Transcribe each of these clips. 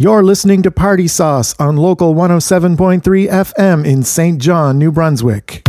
You're listening to Party Sauce on Local 107.3 FM in St. John, New Brunswick.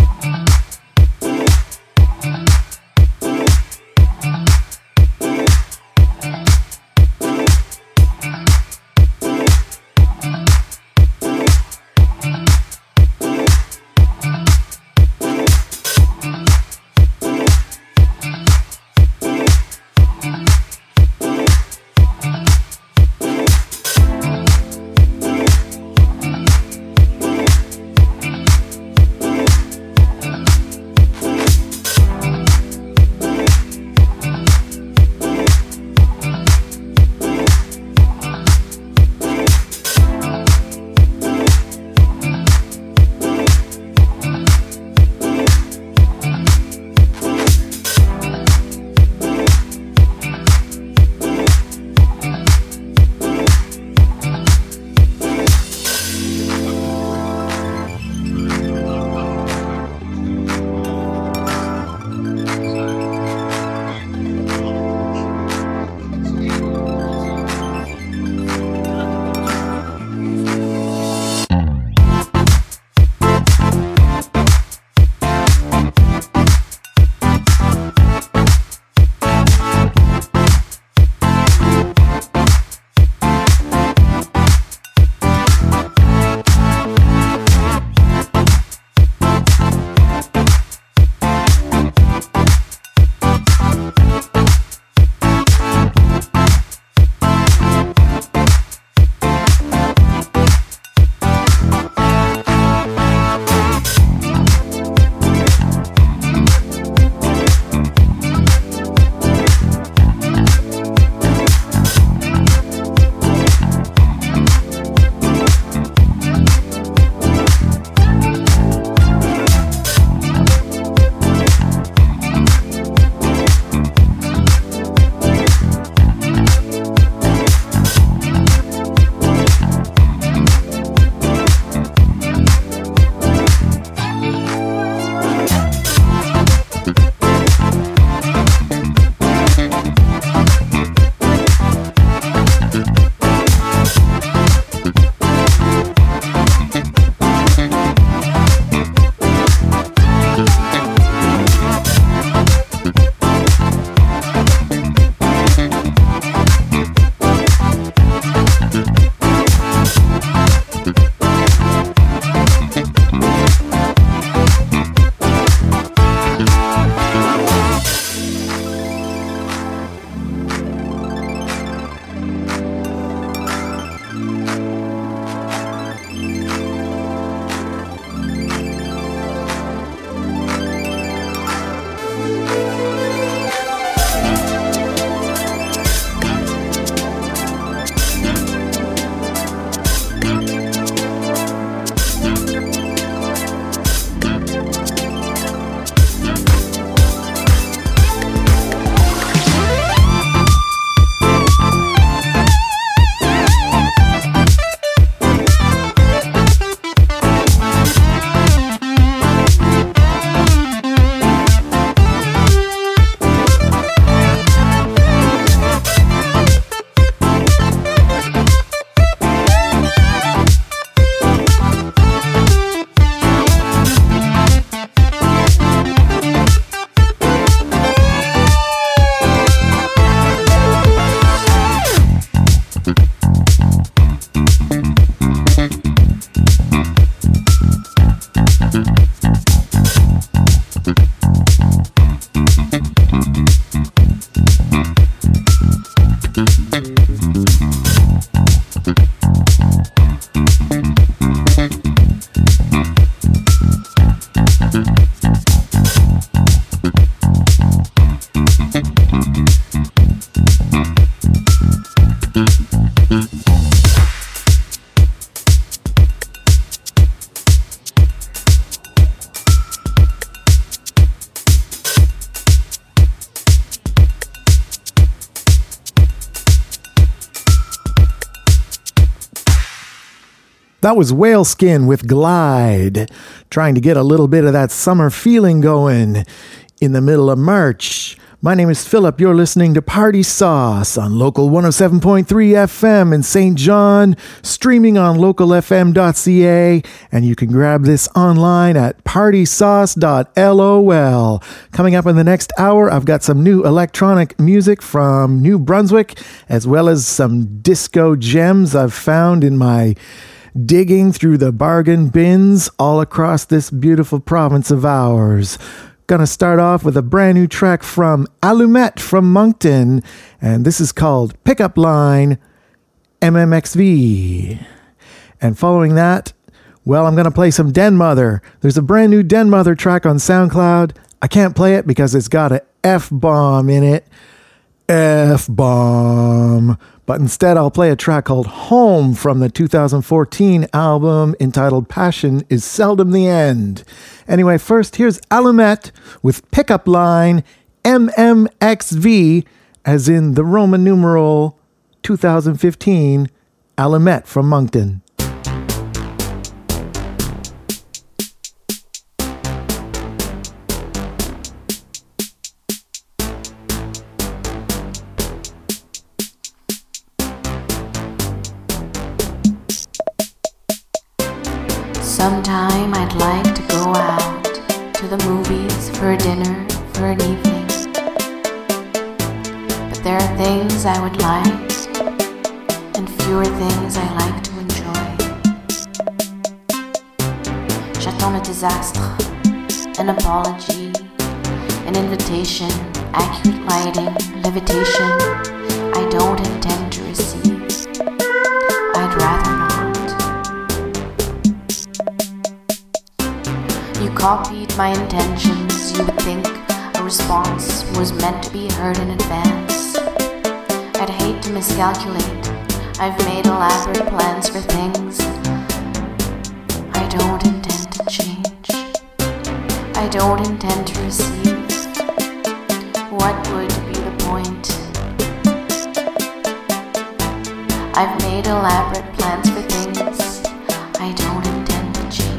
That was Whaleskin with Glide, trying to get a little bit of that summer feeling going in the middle of March. My name is Philip. You're listening to Party Sauce on Local 107.3 FM in St. John, streaming on localfm.ca, and you can grab this online at partysauce.lol. Coming up in the next hour, I've got some new electronic music from New Brunswick, as well as some disco gems I've found in my digging through the bargain bins all across this beautiful province of ours. Gonna start off with a brand new track from Allumette from Moncton, and this is called Pickup Line MMXV. And following that, well, I'm gonna play some Den Mother. There's a brand new Den Mother track on SoundCloud. I can't play it because it's got an F-bomb in it. F-bomb. But instead, I'll play a track called Home from the 2014 album entitled Passion is Seldom the End. Anyway, first, here's Allumette with Pickup Line MMXV, as in the Roman numeral 2015, Allumette from Moncton. Sometime I'd like to go out to the movies for a dinner, for an evening. But there are things I would like and fewer things I like to enjoy. J'attends le désastre, an apology, an invitation, accurate lighting, levitation I don't intend to receive. I'd rather not. You copied my intentions, you would think a response was meant to be heard in advance. I'd hate to miscalculate, I've made elaborate plans for things I don't intend to change. I don't intend to receive. What would be the point? I've made elaborate plans for things I don't intend to change.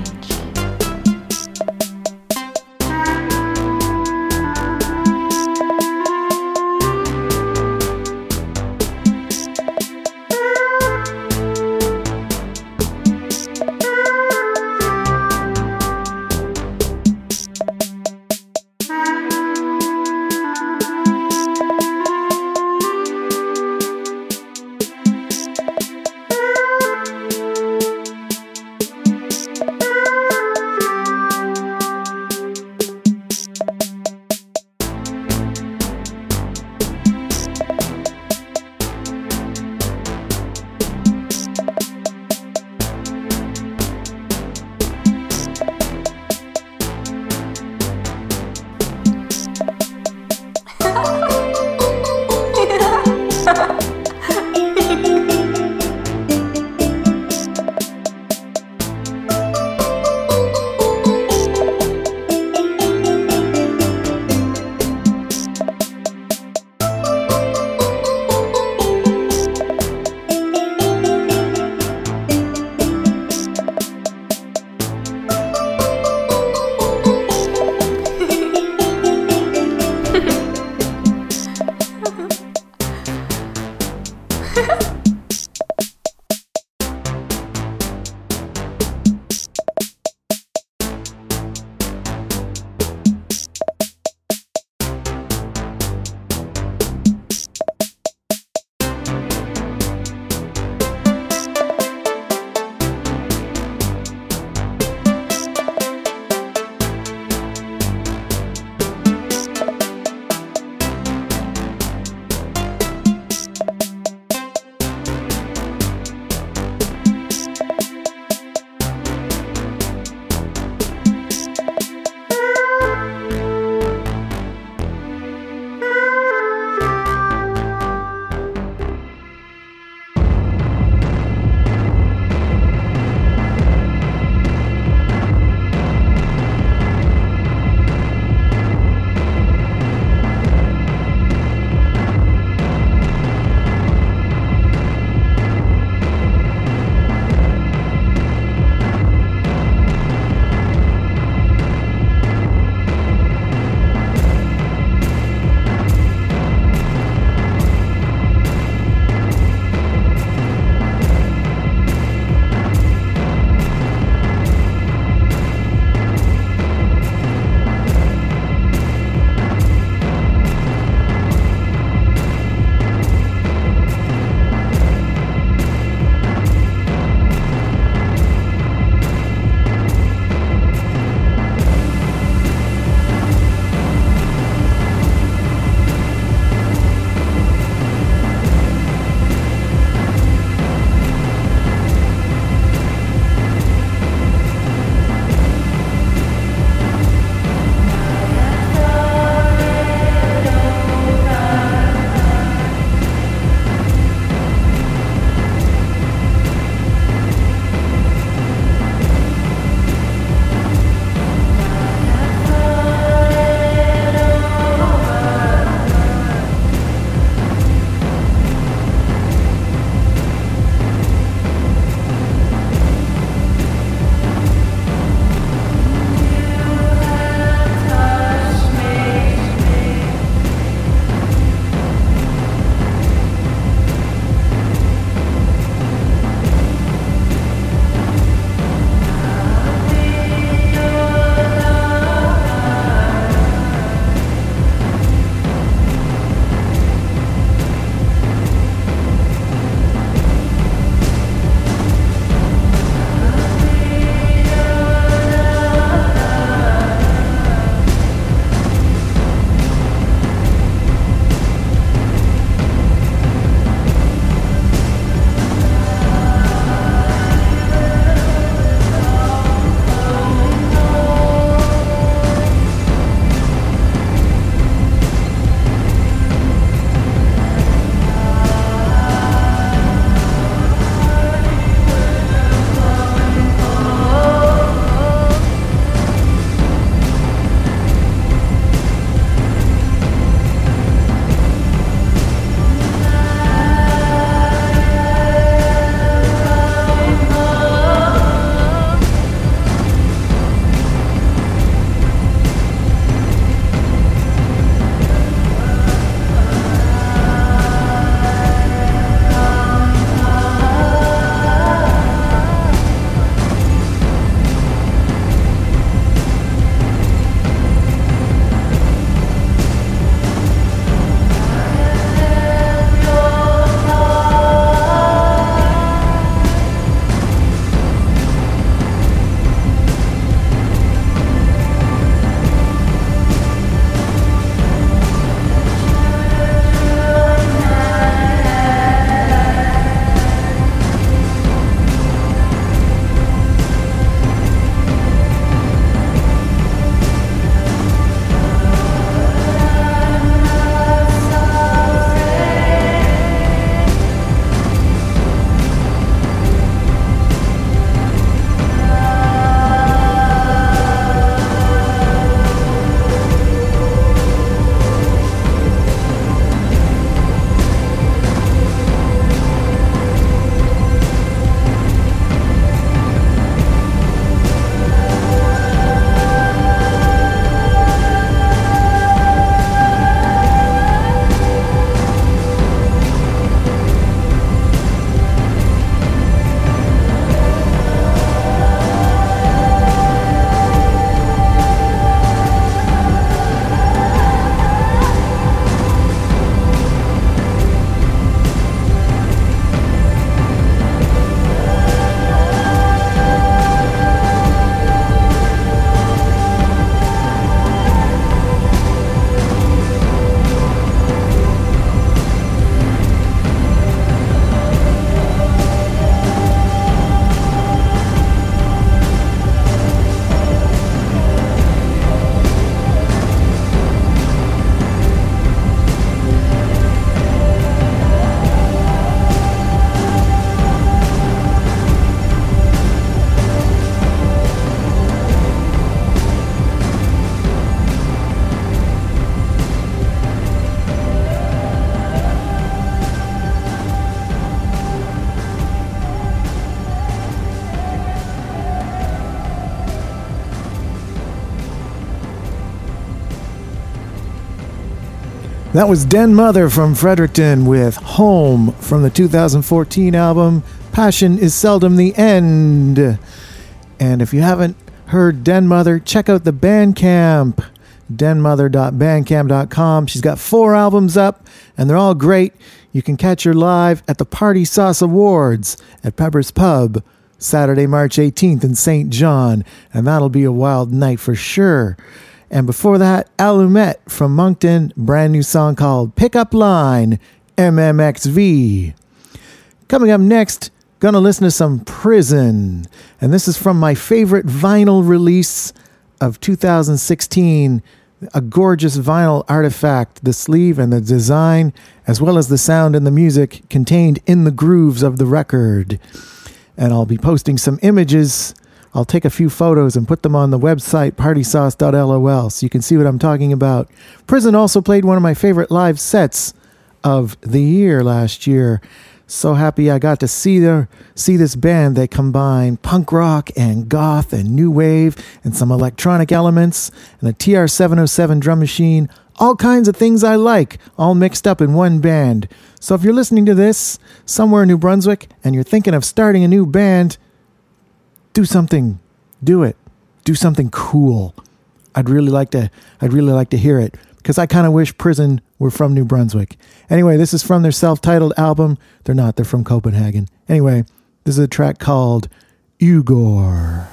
That was Den Mother from Fredericton with Home from the 2014 album Passion is Seldom the End. And if you haven't heard Den Mother, check out the Bandcamp, denmother.bandcamp.com. She's got 4 albums up, and they're all great. You can catch her live at the Party Sauce Awards at Pepper's Pub, Saturday, March 18th in St. John, and that'll be a wild night for sure. And before that, Alumet from Moncton, brand new song called Pickup Line, MMXV. Coming up next, gonna listen to some Prison. And this is from my favorite vinyl release of 2016, a gorgeous vinyl artifact, the sleeve and the design, as well as the sound and the music contained in the grooves of the record. And I'll be posting some images. I'll take a few photos and put them on the website, partysauce.lol, so you can see what I'm talking about. Prison also played one of my favorite live sets of the year last year. So happy I got to see this band. They combine punk rock and goth and new wave and some electronic elements and a TR-707 drum machine. All kinds of things I like, all mixed up in one band. So if you're listening to this somewhere in New Brunswick and you're thinking of starting a new band, do something. Do it. Do something cool. I'd really like to hear it, because I kind of wish Prison were from New Brunswick. Anyway, this is from their self-titled album. They're not. They're from Copenhagen. Anyway, this is a track called Ugor.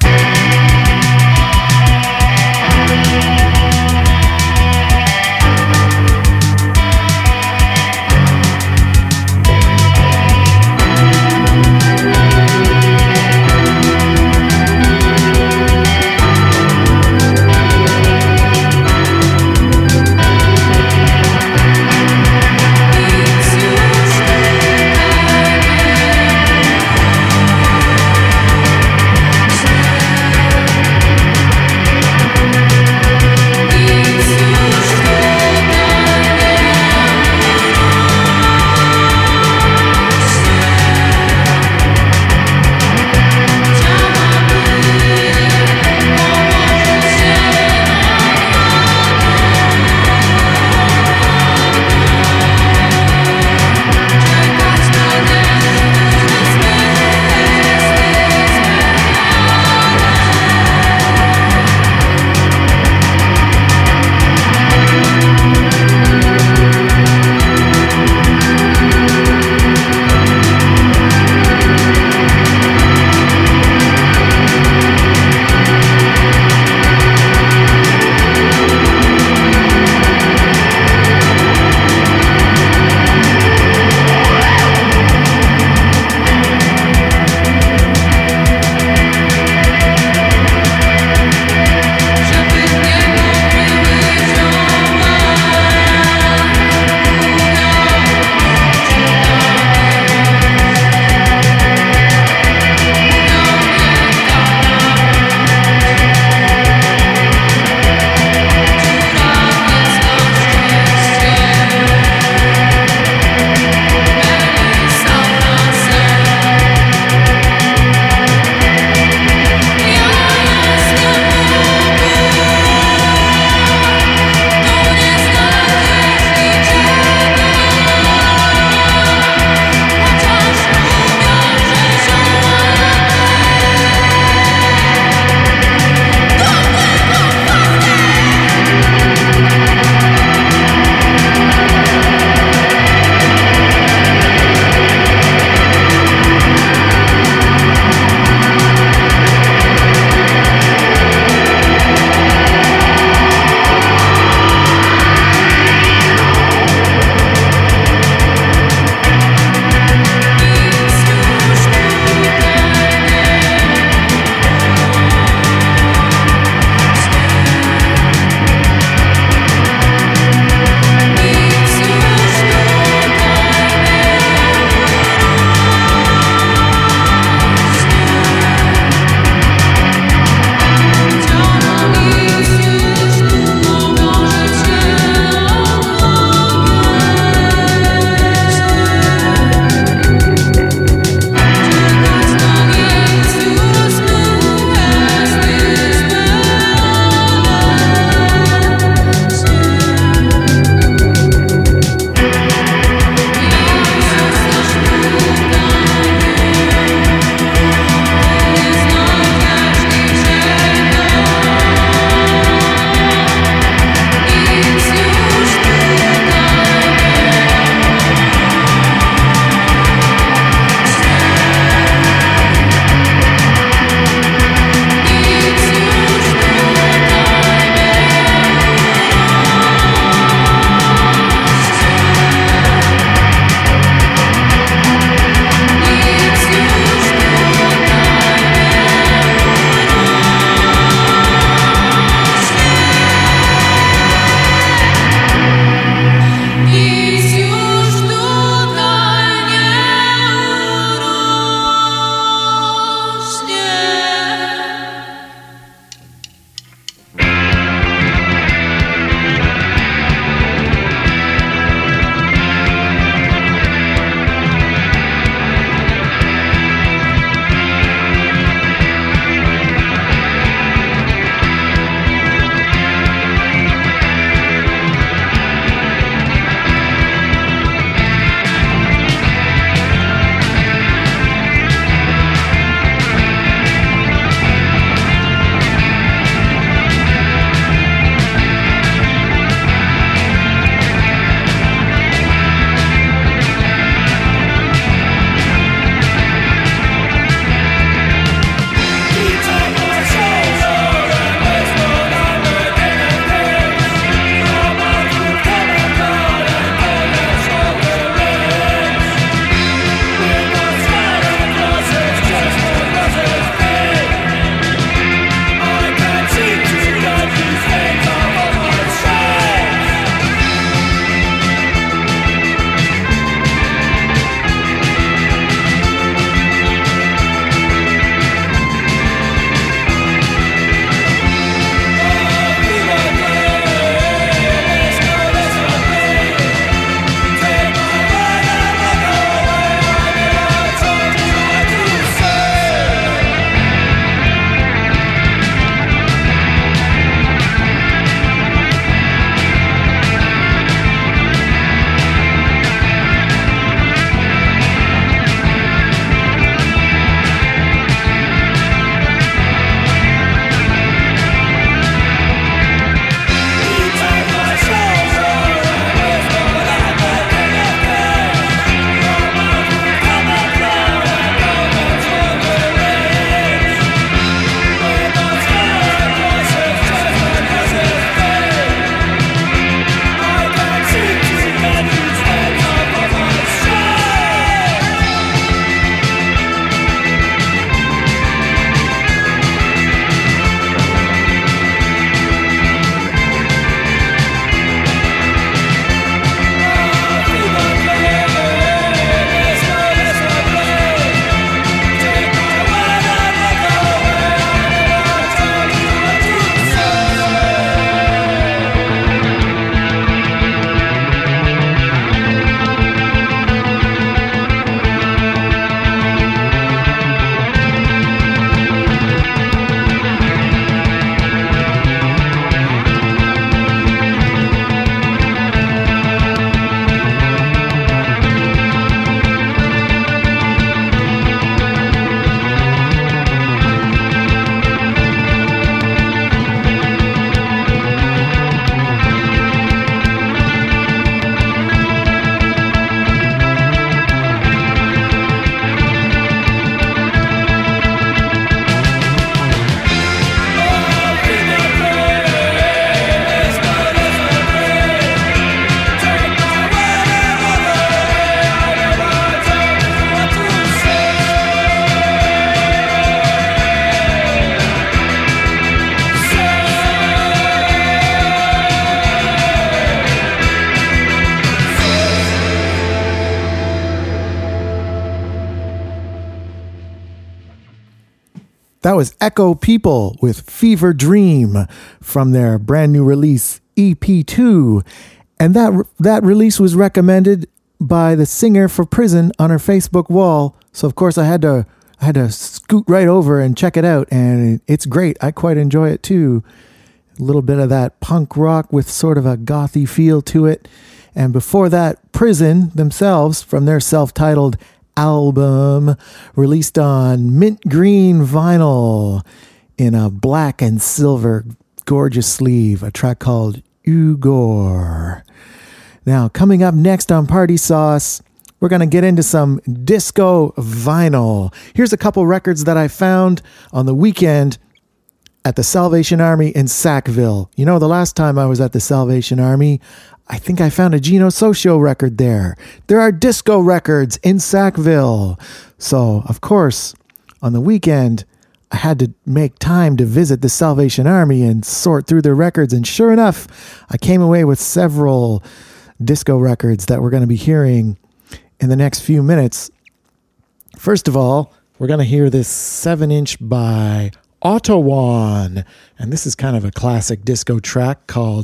That was Echo People with Fever Dream from their brand new release EP2. And that release was recommended by the singer for Prison on her Facebook wall. So of course I had to scoot right over and check it out, and it's great. I quite enjoy it too. A little bit of that punk rock with sort of a gothy feel to it. And before that, Prison themselves from their self-titled album released on mint green vinyl in a black and silver gorgeous sleeve, a track called Ugor. Now, coming up next on Party Sauce, we're going to get into some disco vinyl. Here's a couple records that I found on the weekend at the Salvation Army in Sackville. You know, the last time I was at the Salvation Army, I think I found a Gino Socio record there. There are disco records in Sackville. So, of course, on the weekend, I had to make time to visit the Salvation Army and sort through their records. And sure enough, I came away with several disco records that we're going to be hearing in the next few minutes. First of all, we're going to hear this 7-inch by Ottawan, and this is kind of a classic disco track called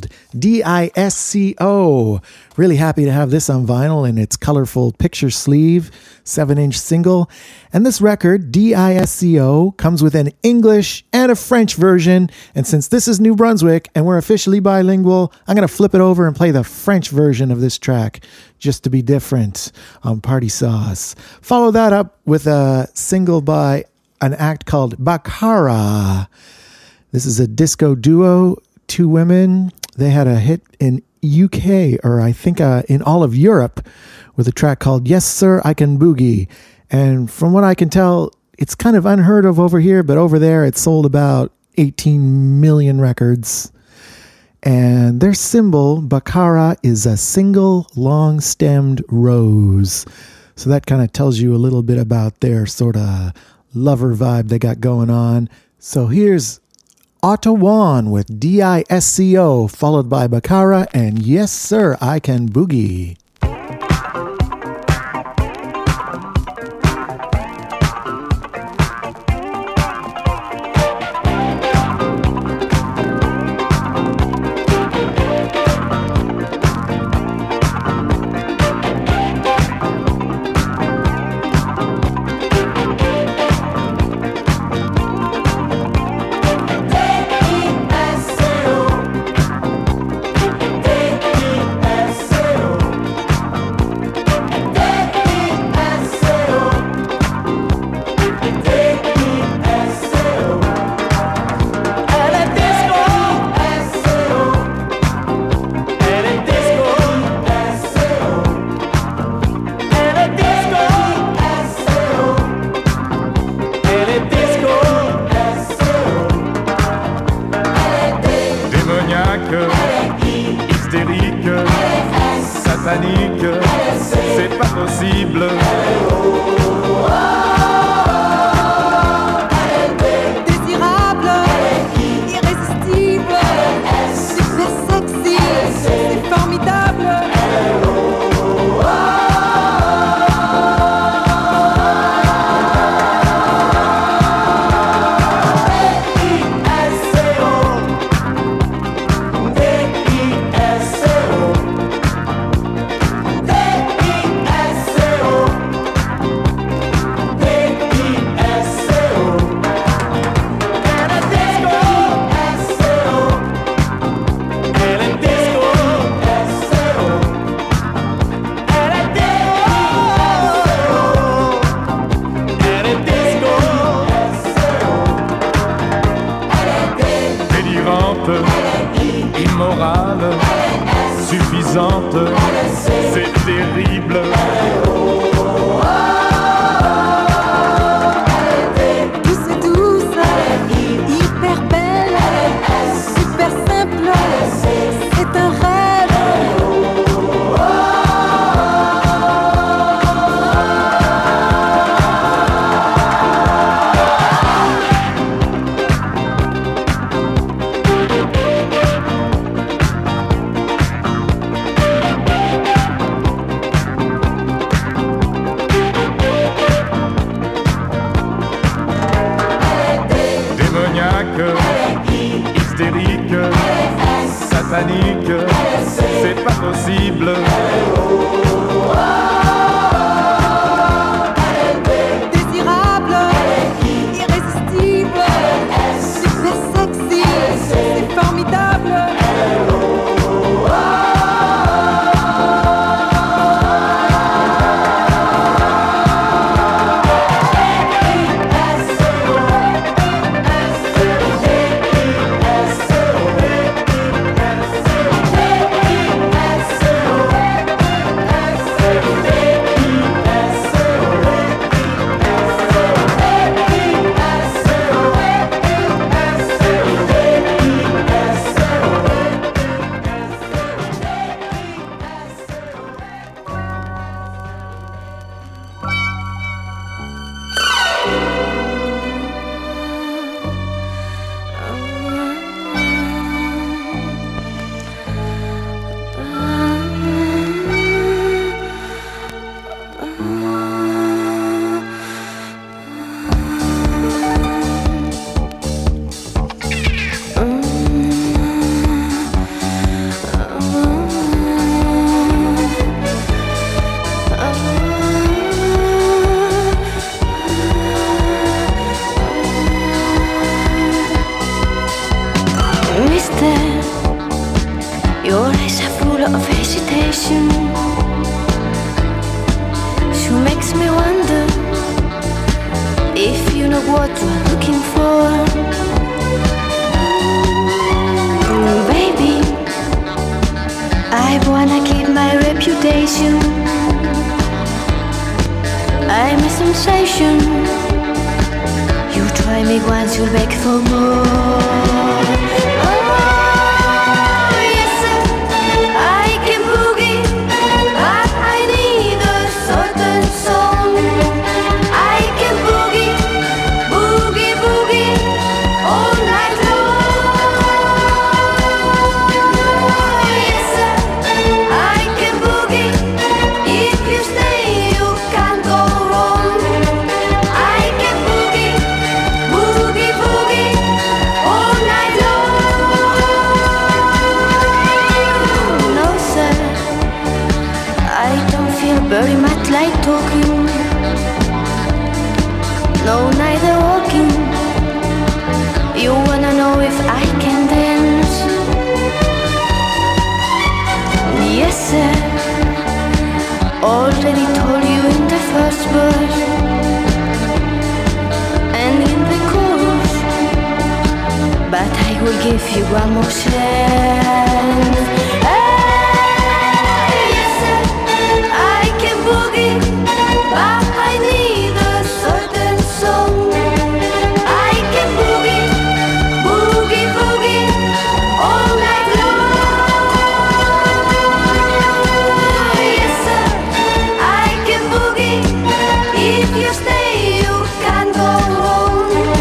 DISCO. Really happy to have this on vinyl in its colorful picture sleeve, 7-inch single. And this record, DISCO, comes with an English and a French version. And since this is New Brunswick and we're officially bilingual, I'm going to flip it over and play the French version of this track just to be different on Party Sauce. Follow that up with a single by an act called Bakara. This is a disco duo, two women. They had a hit in UK, or I think in all of Europe, with a track called Yes Sir, I Can Boogie. And from what I can tell, it's kind of unheard of over here, but over there it sold about 18 million records. And their symbol, Bakara, is a single long-stemmed rose. So that kind of tells you a little bit about their sort of lover vibe they got going on. So here's Ottawan with DISCO, followed by Bakara and Yes Sir, I Can Boogie. que c'est pas possible. Désirable, irrésistible, super sexy, c'est formidable.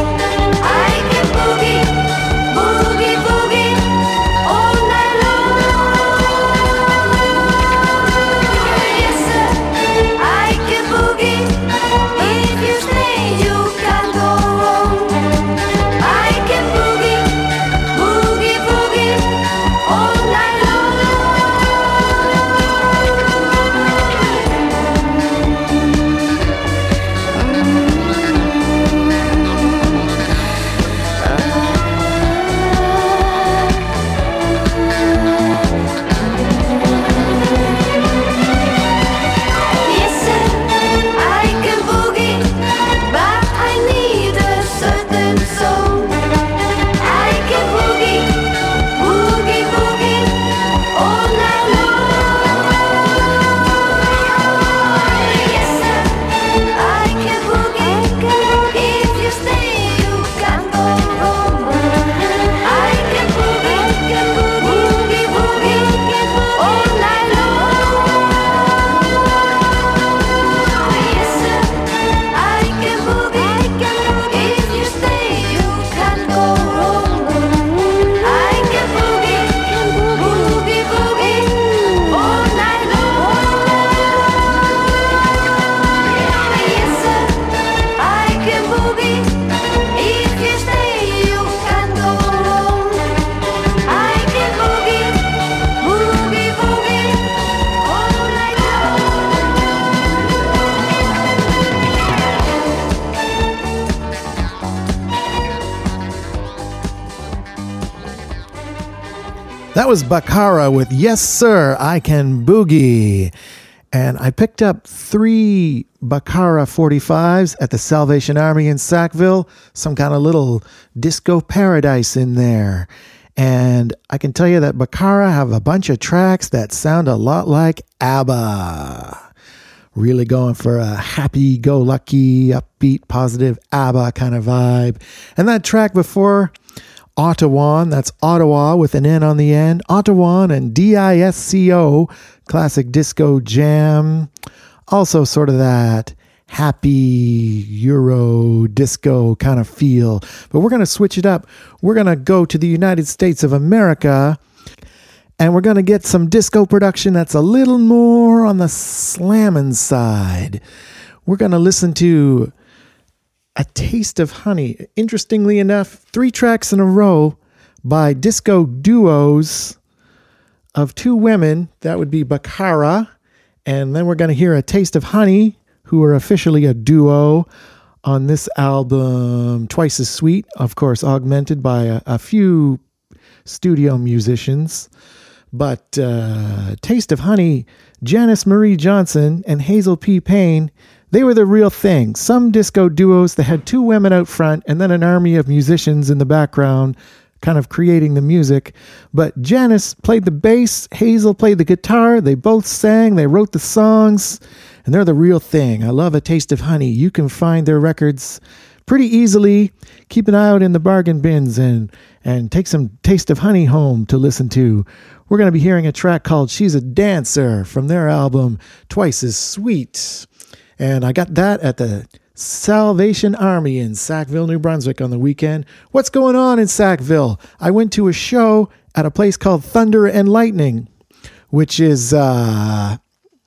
Boogie, boogie, all night long. That was Bakara with Yes Sir, I Can Boogie. And I picked up 3 Bakara 45s at the Salvation Army in Sackville, some kind of little disco paradise in there. And I can tell you that Bakara have a bunch of tracks that sound a lot like ABBA. Really going for a happy-go-lucky, upbeat, positive ABBA kind of vibe. And that track before, Ottawa, that's Ottawa with an N on the end. Ottawa and DISCO, classic disco jam. Also sort of that happy Euro disco kind of feel. But we're going to switch it up. We're going to go to the United States of America, and we're going to get some disco production that's a little more on the slammin' side. We're going to listen to A Taste of Honey. Interestingly enough, 3 tracks in a row by disco duos of 2 women. That would be Bakara. And then we're going to hear A Taste of Honey, who are officially a duo on this album, Twice as Sweet, of course, augmented by a few studio musicians. But Taste of Honey, Janice Marie Johnson and Hazel P. Payne, they were the real thing. Some disco duos that had 2 women out front and then an army of musicians in the background kind of creating the music. But Janice played the bass, Hazel played the guitar, they both sang, they wrote the songs, and they're the real thing. I love A Taste of Honey. You can find their records pretty easily. Keep an eye out in the bargain bins and take some Taste of Honey home to listen to. We're going to be hearing a track called She's a Dancer from their album Twice as Sweet. And I got that at the Salvation Army in Sackville, New Brunswick on the weekend. What's going on in Sackville? I went to a show at a place called Thunder and Lightning, which is, I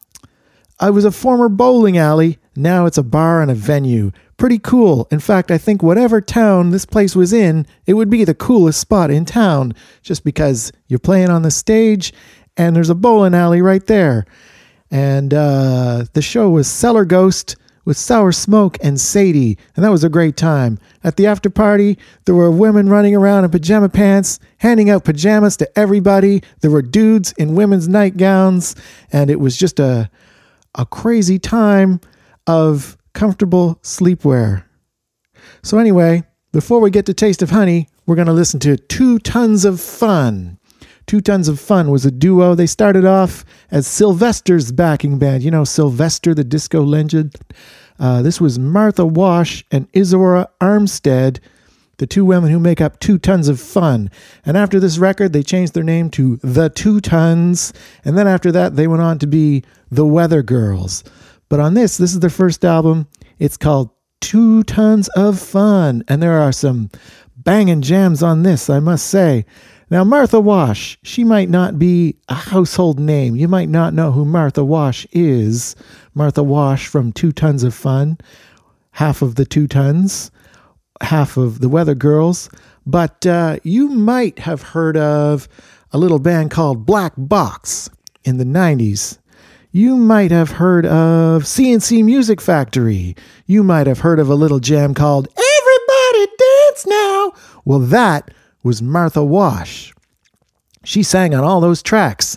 was a former bowling alley. Now it's a bar and a venue. Pretty cool. In fact, I think whatever town this place was in, it would be the coolest spot in town, just because you're playing on the stage and there's a bowling alley right there. And the show was Cellar Ghost with Sour Smoke and Sadie, and that was a great time. At the after party, there were women running around in pajama pants, handing out pajamas to everybody. There were dudes in women's nightgowns, and it was just a crazy time of comfortable sleepwear. So anyway, before we get to Taste of Honey, we're going to listen to 2 Tons of Fun. 2 Tons of Fun was a duo. They started off as Sylvester's backing band. You know, Sylvester, the disco legend. This was Martha Wash and Izora Armstead, the 2 women who make up 2 Tons of Fun. And after this record, they changed their name to The 2 Tons. And then after that, they went on to be The Weather Girls. But on this is their first album. It's called 2 Tons of Fun. And there are some banging jams on this, I must say. Now, Martha Wash, she might not be a household name. You might not know who Martha Wash is. Martha Wash from 2 Tons of Fun, half of the 2 Tons, half of the Weather Girls. But you might have heard of a little band called Black Box in the 90s. You might have heard of CNC Music Factory. You might have heard of a little jam called Everybody Dance Now. Well, that was Martha Wash. She sang on all those tracks,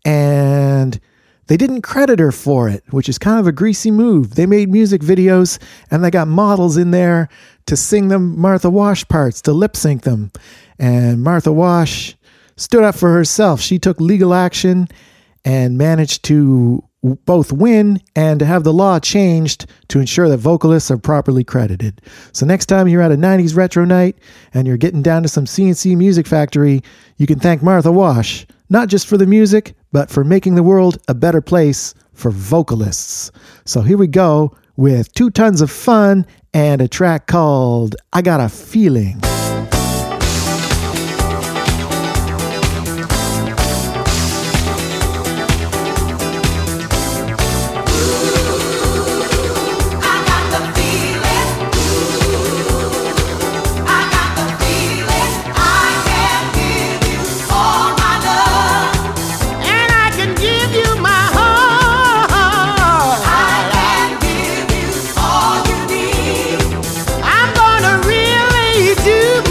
and they didn't credit her for it, which is kind of a greasy move. They made music videos, and they got models in there to sing them Martha Wash parts, to lip sync them. And Martha Wash stood up for herself. She took legal action and managed to both win and to have the law changed to ensure that vocalists are properly credited. So next time you're at a 90s retro night and you're getting down to some CNC Music Factory, you can thank Martha Wash, not just for the music, but for making the world a better place for vocalists. So here we go with 2 Tons of Fun and a track called I Got a Feeling. I'm gonna really do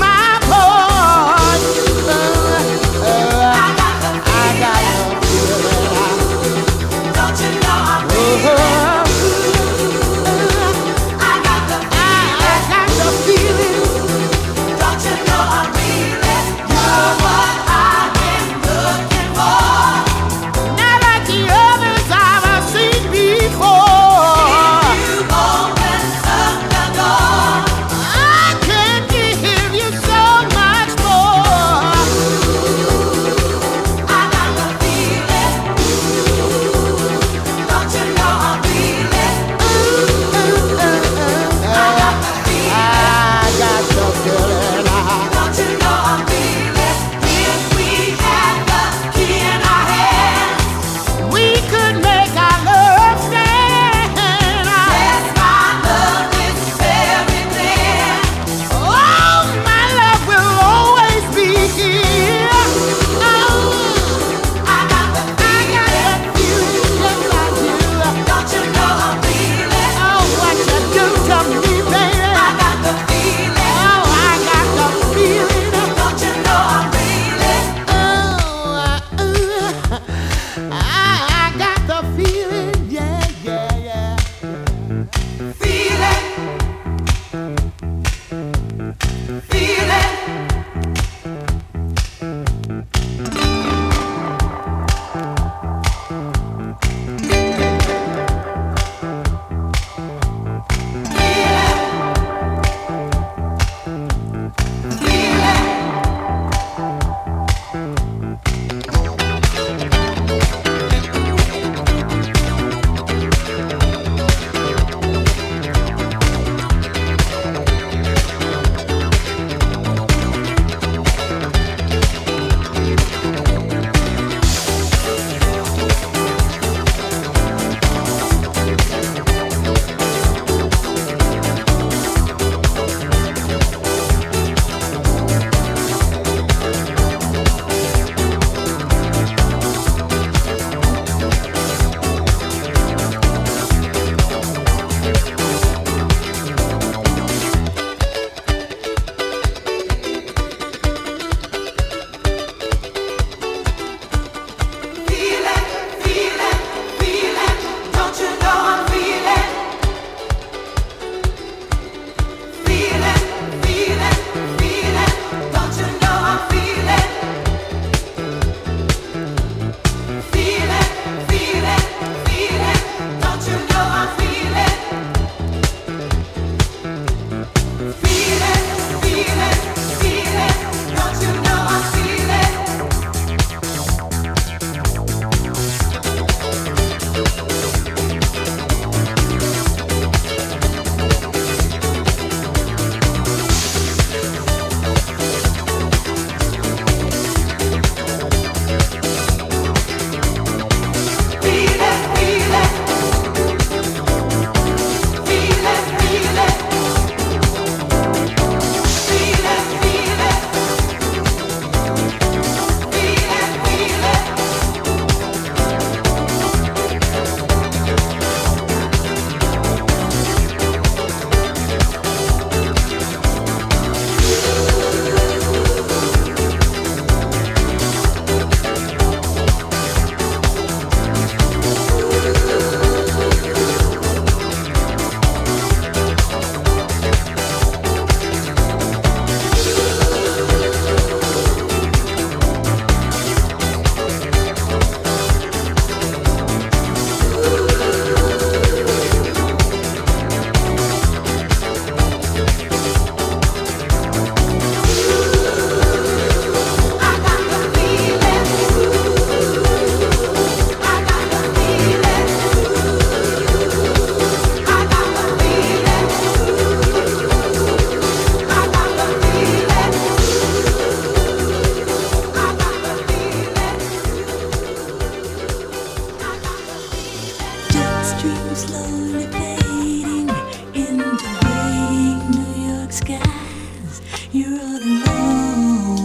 eyes, you're all alone.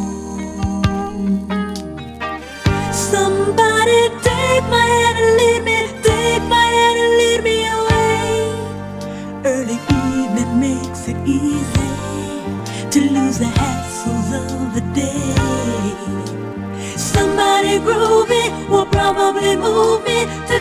Somebody take my hand and lead me, take my hand and lead me away. Early evening makes it easy to lose the hassles of the day. Somebody groovy will probably move me to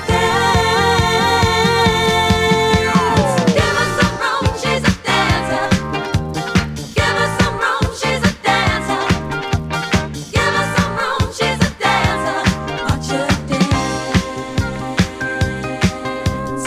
dance. Give us some room, she's a dancer. Give us some room, she's a dancer. Give us some room, she's a dancer. Watch her dance.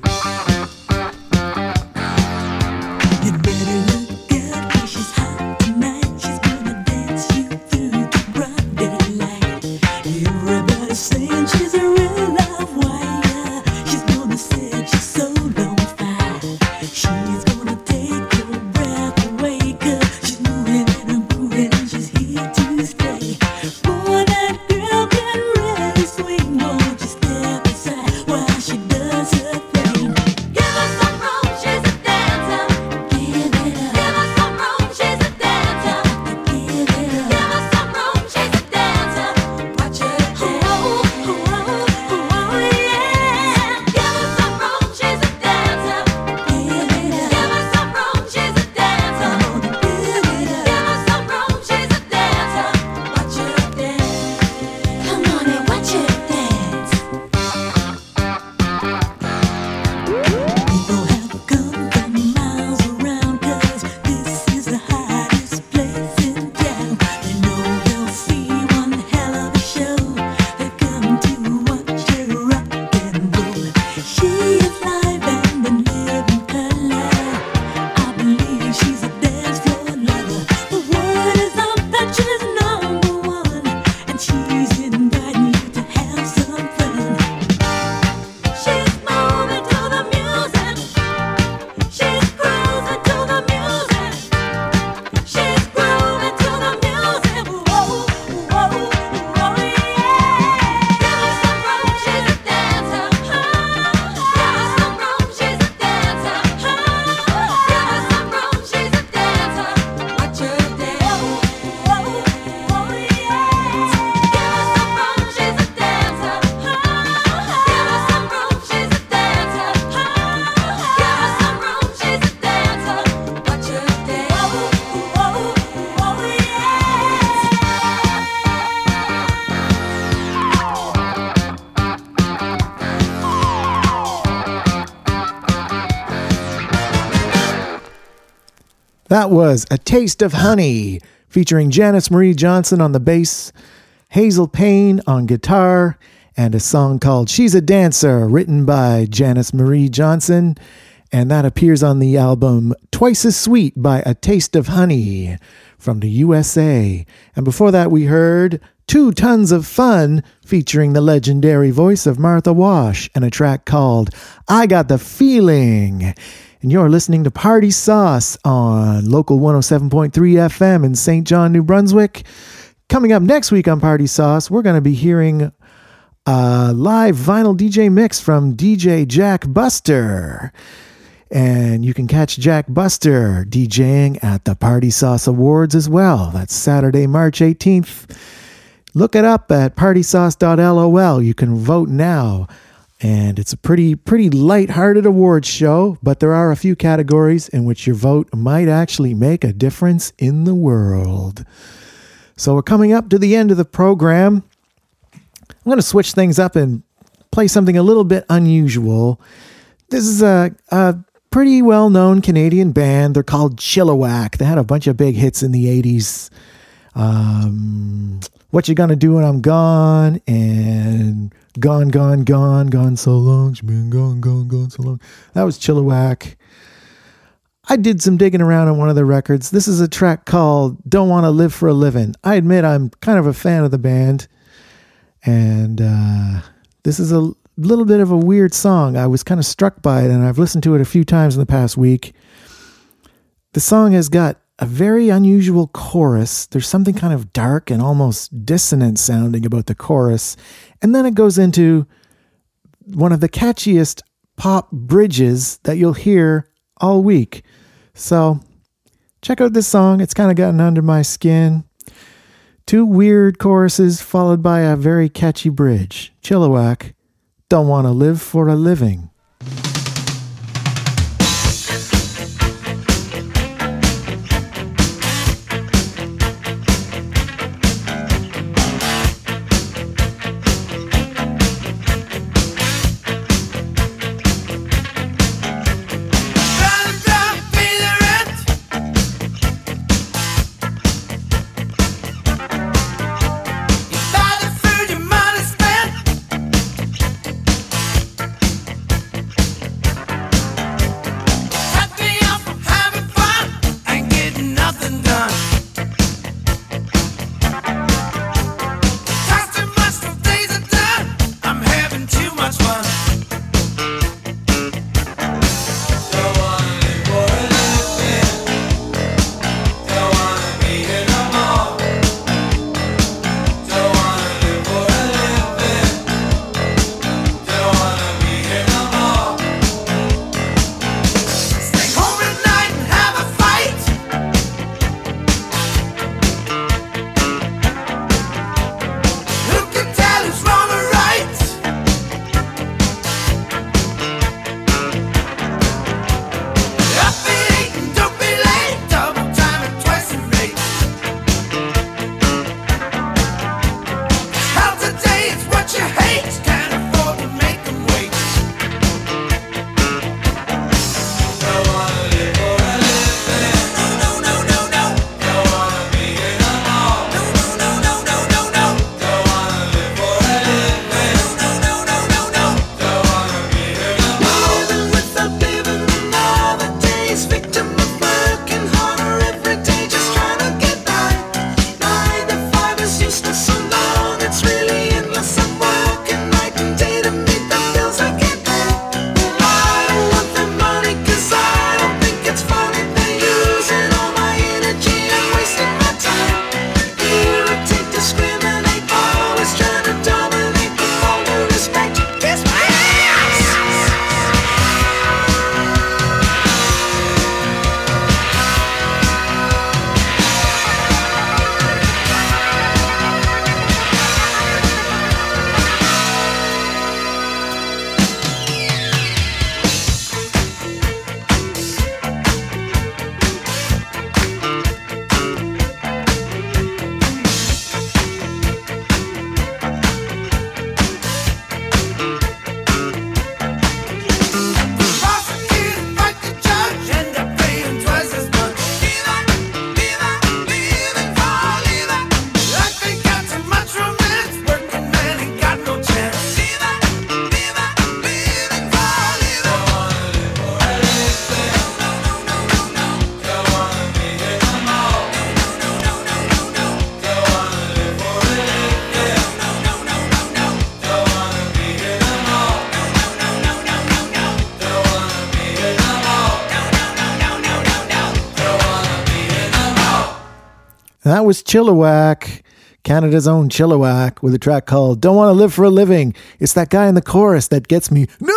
You better look out 'cause she's hot tonight. She's gonna dance you through the broad daylight. Everybody's saying she's a real live wire. She's gonna set your soul on fire. She's gonna take your breath away 'cause she's moving and moving and she's here to stay. Boy, that girl can really swing. Won't you step aside while she does her thing? Give us some room, she's a dancer. Give it up. Give us some room, she's a dancer. Give it up. Give us some room, she's a dancer. Watch her dance. Oh, oh, oh, oh, yeah. Give us some room, she's a dancer. Give it up. Give us some room, she's a dancer. Give it up. Give us some room, she's a dancer. Watch her dance. Come on and watch her dance. People have come from miles around 'cause this is the hottest place in town. They know they'll see one hell of a show. They've come to watch her rock and roll. She is live and in living color. I believe she's a dance floor lover. The word is up that she's number one, and she's inviting you to have some fun. She's moving to the music. She's cruising to the music. She's grooving to the music. Whoa, whoa, whoa, yeah. Give us some room, she's a dancer. Give us some room, she's a dancer. Give us some room, she's a dancer. Watch her dance. Whoa, whoa, yeah. Give us some room, she's a dancer. Give us some room, she's a dancer. Give us some room, she's a dancer. Watch her dance. Whoa, whoa, That was A Taste of Honey, featuring Janice Marie Johnson on the bass, Hazel Payne on guitar, and a song called She's a Dancer, written by Janice Marie Johnson, and that appears on the album Twice as Sweet by A Taste of Honey from the USA. And before that, we heard 2 Tons of Fun, featuring the legendary voice of Martha Wash, and a track called I Got the Feeling. And you're listening to Party Sauce on Local 107.3 FM in St. John, New Brunswick. Coming up next week on Party Sauce, we're going to be hearing a live vinyl DJ mix from DJ Jack Buster. And you can catch Jack Buster DJing at the Party Sauce Awards as well. That's Saturday, March 18th. Look it up at partysauce.lol. You can vote now. And it's a pretty light-hearted awards show, but there are a few categories in which your vote might actually make a difference in the world. So we're coming up to the end of the program. I'm going to switch things up and play something a little bit unusual. This is a pretty well-known Canadian band. They're called Chilliwack. They had a bunch of big hits in the 80s. What You Gonna Do When I'm Gone, and Gone, Gone, Gone, Gone So Long, She's Been Gone, Gone, Gone So Long. That was Chilliwack. I did some digging around on one of the records. This is a track called Don't Want to Live for a Living. I admit I'm kind of a fan of the band, and this is a little bit of a weird song. I was kind of struck by it, and I've listened to it a few times in the past week. The song has got a very unusual chorus. There's something kind of dark and almost dissonant sounding about the chorus. And then it goes into one of the catchiest pop bridges that you'll hear all week. So check out this song. It's kind of gotten under my skin. 2 weird choruses followed by a very catchy bridge. Chilliwack, Don't Wanna Live for a Living. That was Chilliwack, Canada's own Chilliwack, with a track called Don't Want to Live for a Living. It's that guy in the chorus that gets me, no.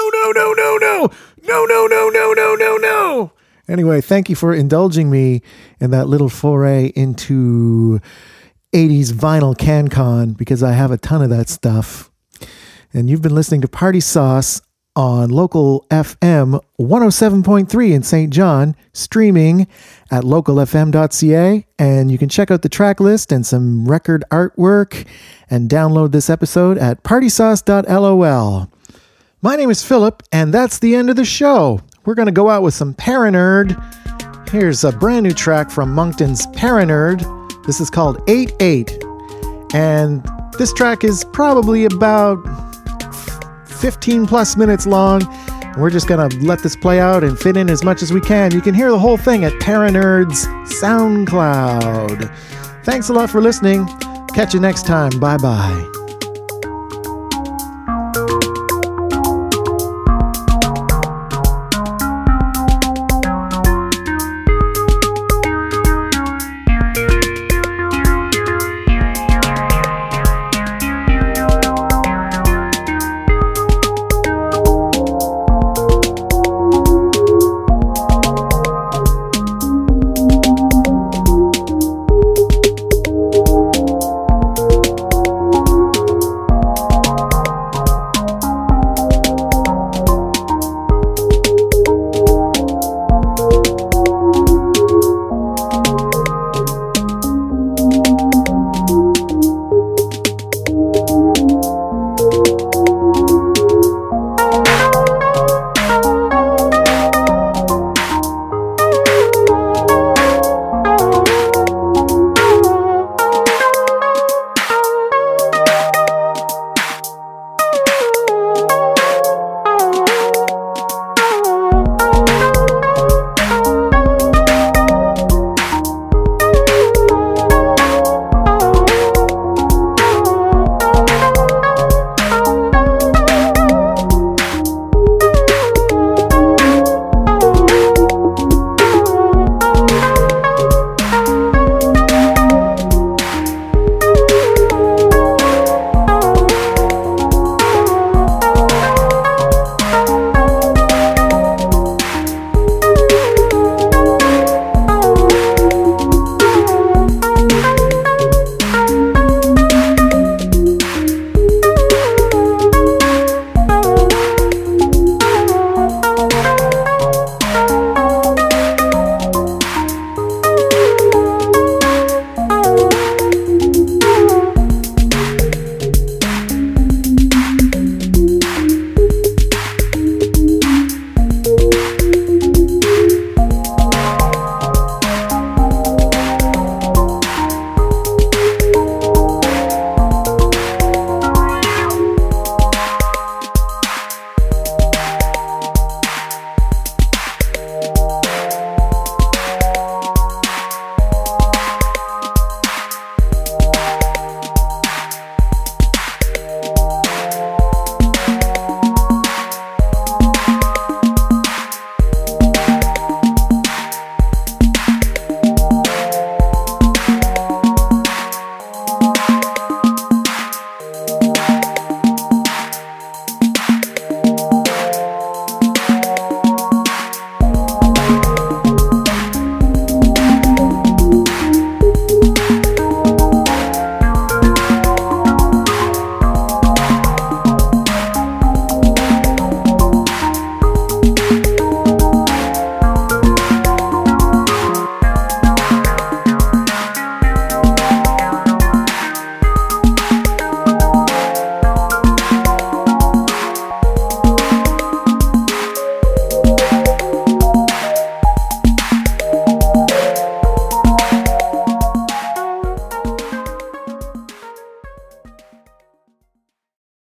Anyway, thank you for indulging me in that little foray into 80s vinyl CanCon, because I have a ton of that stuff. And you've been listening to Party Sauce on local FM 107.3 in St. John, streaming at localfm.ca, and you can check out the track list and some record artwork and download this episode at partysauce.lol. My name is Philip, and that's the end of the show. We're going to go out with some Paranerd. Here's a brand new track from Moncton's Paranerd. This is called 8-8, and this track is probably about 15 plus minutes long. We're just going to let this play out and fit in as much as we can. You can hear the whole thing at Paranerd's SoundCloud. Thanks a lot for listening. Catch you next time. Bye-bye.